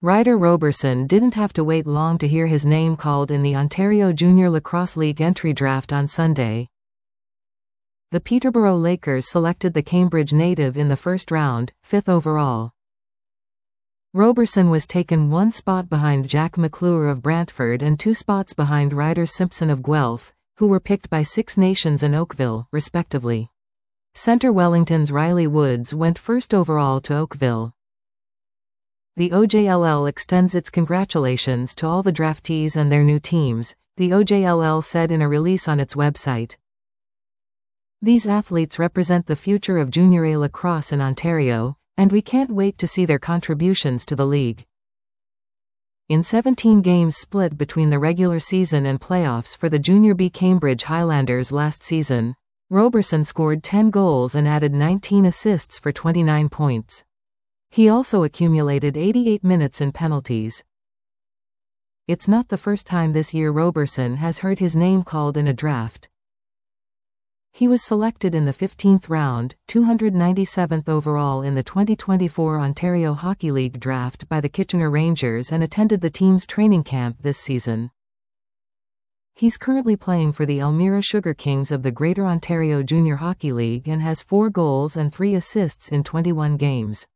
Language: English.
Ryder Roberson didn't have to wait long to hear his name called in the Ontario Junior Lacrosse League entry draft on Sunday. The Peterborough Lakers selected the Cambridge native in the first round, 5th overall. Roberson was taken 1 spot behind Jack McClure of Brantford and 2 spots behind Ryder Simpson of Guelph, who were picked by Six Nations and Oakville, respectively. Centre Wellington's Riley Woods went 1st overall to Oakville. The OJLL extends its congratulations to all the draftees and their new teams, the OJLL said in a release on its website. These athletes represent the future of Junior A lacrosse in Ontario, and we can't wait to see their contributions to the league. In 17 games split between the regular season and playoffs for the Junior B Cambridge Highlanders last season, Roberson scored 10 goals and added 19 assists for 29 points. He also accumulated 88 minutes in penalties. It's not the first time this year Roberson has heard his name called in a draft. He was selected in the 15th round, 297th overall in the 2024 Ontario Hockey League draft by the Kitchener Rangers and attended the team's training camp this season. He's currently playing for the Elmira Sugar Kings of the Greater Ontario Junior Hockey League and has 4 goals and 3 assists in 21 games.